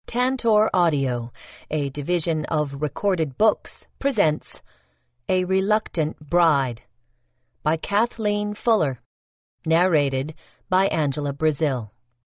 Tantor Audio, a division of Recorded Books, presents A Reluctant Bride by Kathleen Fuller, narrated by Angela Brazil.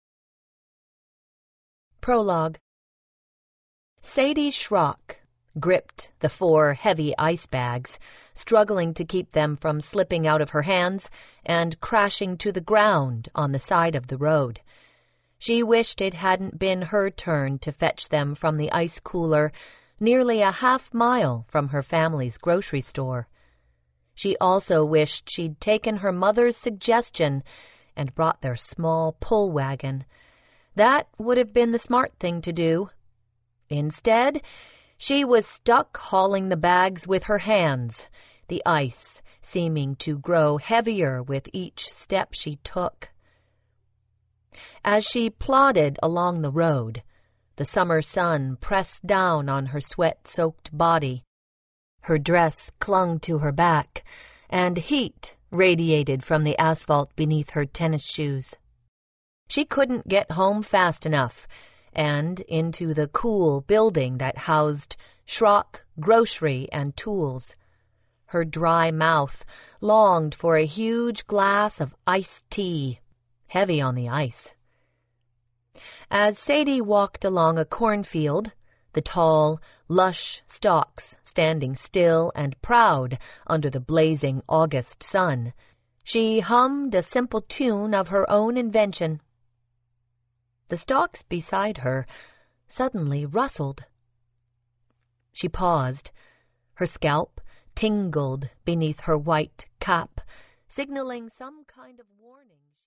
Prologue. Sadie Schrock gripped the 4 heavy ice bags, struggling to keep them from slipping out of her hands and crashing to the ground on the side of the road. She wished it hadn't been her turn to fetch them from the ice cooler nearly a half-mile from her family's grocery store. She also wished she'd taken her mother's suggestion and brought their small pull wagon. That would have been the smart thing to do. Instead, she was stuck hauling the bags with her hands, the ice seeming to grow heavier with each step she took. As she plodded along the road, the summer sun pressed down on her sweat-soaked body. Her dress clung to her back, and heat radiated from the asphalt beneath her tennis shoes. She couldn't get home fast enough, and into the cool building that housed Schrock Grocery and Tools. Her dry mouth longed for a huge glass of iced tea, heavy on the ice. As Sadie walked along a cornfield, the tall, lush stalks standing still and proud under the blazing August sun, she hummed a simple tune of her own invention. The stalks beside her suddenly rustled. She paused. Her scalp tingled beneath her white cap, signaling some kind of warning.